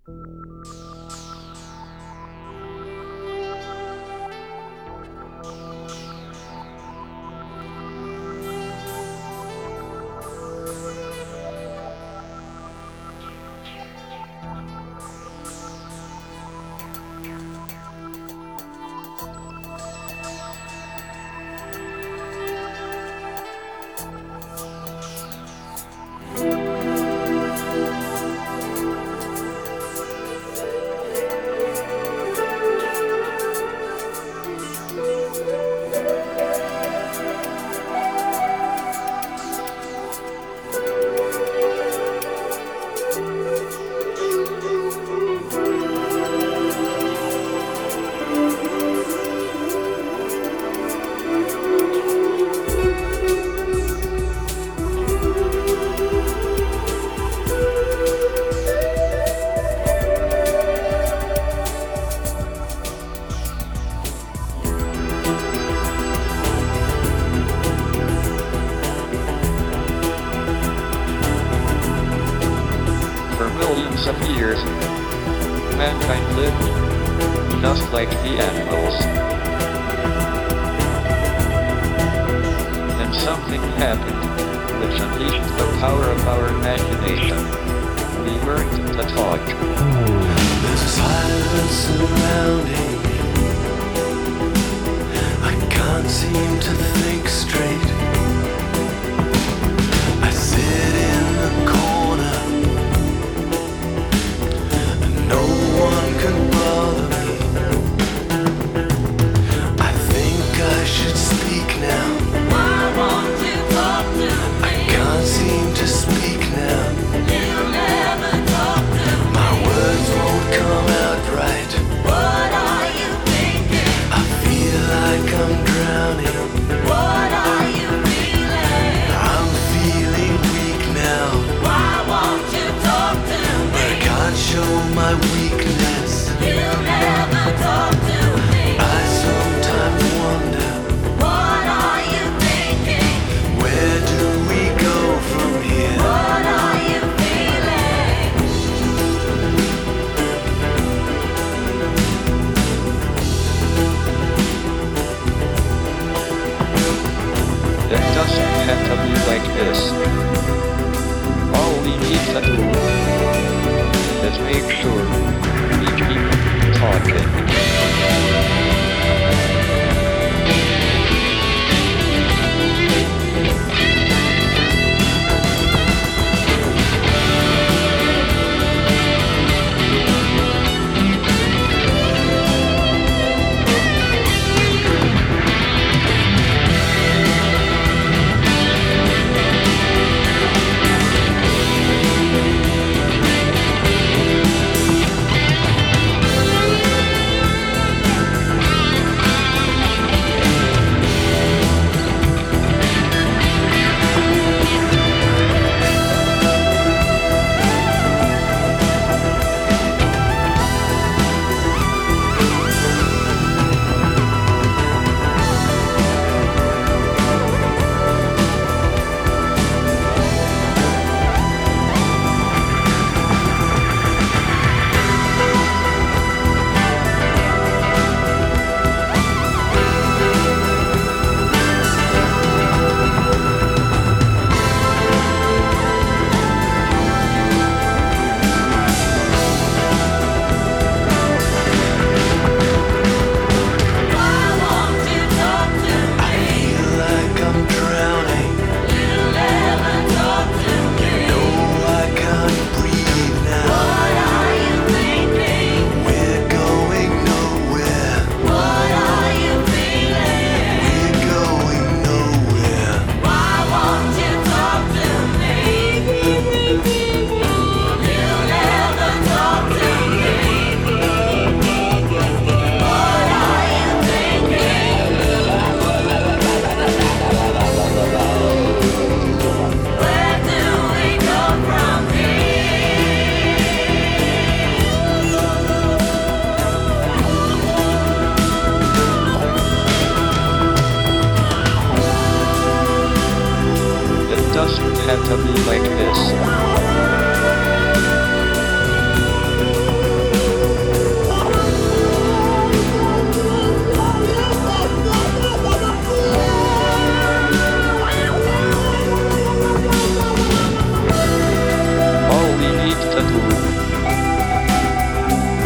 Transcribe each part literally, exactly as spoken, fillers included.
Of years, mankind lived just like the animals. Then something happened, which unleashed the power of our imagination. We learned to talk. There's a silence surrounding me. I can't seem to think straight. I sit in the corner. No one can bother me. I think I should speak now. Why won't you talk to me? I can't seem to speak now. You never talk to me. My words won't come out right. What are you thinking? I feel like I'm drowning. What are you feeling? I'm feeling weak now. Why won't you talk to me? I can't show my weakness. You never talk to me. I sometimes wonder, What are you thinking? where do we go from here? What are you feeling? It doesn't have to be like this. All we need to do is make sure we keep talking. Have to be like this.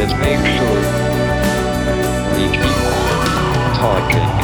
Let's make sure we keep talking.